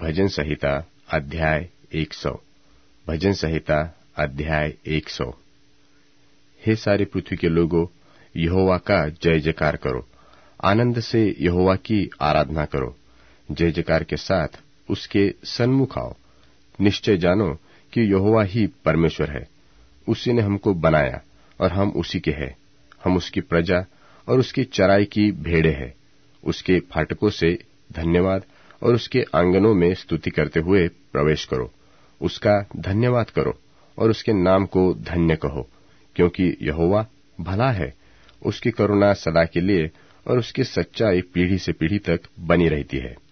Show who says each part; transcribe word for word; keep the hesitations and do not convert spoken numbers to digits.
Speaker 1: भजन संहिता अध्याय एक सौ। भजन संहिता अध्याय एक सौ। हे सारे पृथ्वी के लोगों, यहोवा का जय जयकार करो, आनंद से यहोवा की आराधना करो, जय जयकार के साथ उसके सन्मुख आओ। निश्चय जानो कि यहोवा ही परमेश्वर है। उसी ने हमको बनाया और हम उसी के हैं। हम उसकी प्रजा और उसकी चराई की भेड़ें हैं। उसके फाटकों से धन्यवाद और उसके आंगनों में स्तुति करते हुए प्रवेश करो। उसका धन्यवाद करो और उसके नाम को धन्य कहो, क्योंकि यहोवा भला है। उसकी करुणा सदा के लिए और उसकी सच्चाई पीढ़ी से पीढ़ी तक बनी रहती है।